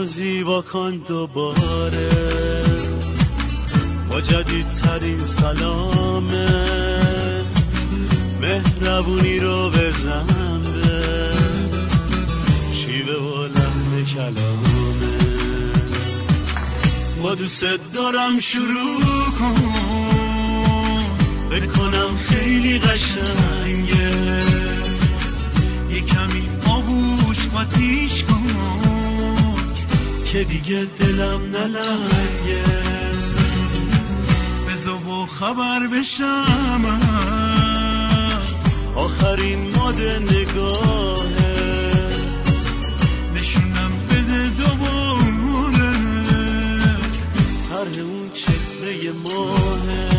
زیبا کن دوباره با جدیدترین سلامت، مهربونی رو بزن به شیوه و لحن کلامت. با دوست دارم شروع کن، بکنم خیلی قشنگه، یه کمی آغوش قاطیش کن که دیگه دلم نلنگه. بذار با خبر بشم از آخرین مد نگاهه، نشونم بده دوباره طرح اون چهره ماهه.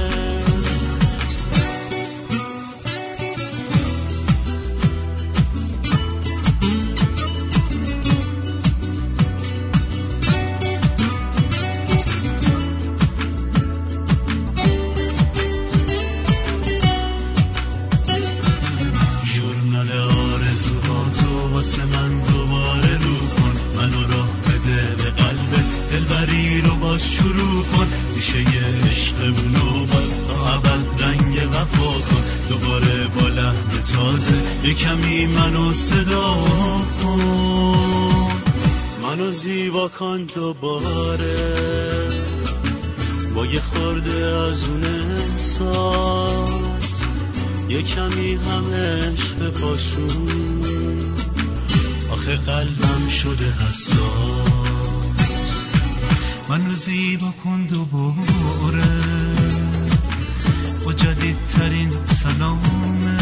شروع کن میشه یه عشقمونو باز تا ابد رنگ وفا کن، دوباره با لحن تازه یه کمی منو صدا کن، منو زیبا کن دوباره با یه خورده از اون احساس، یه کمی هم عشق پاشون، آخه قلبم شده حساس. منو زیبا کن دوباره با جدیدترین سلامت،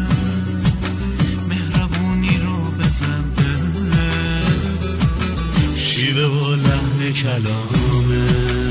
مهربونی رو بزن به شیوه و لحن کلامت.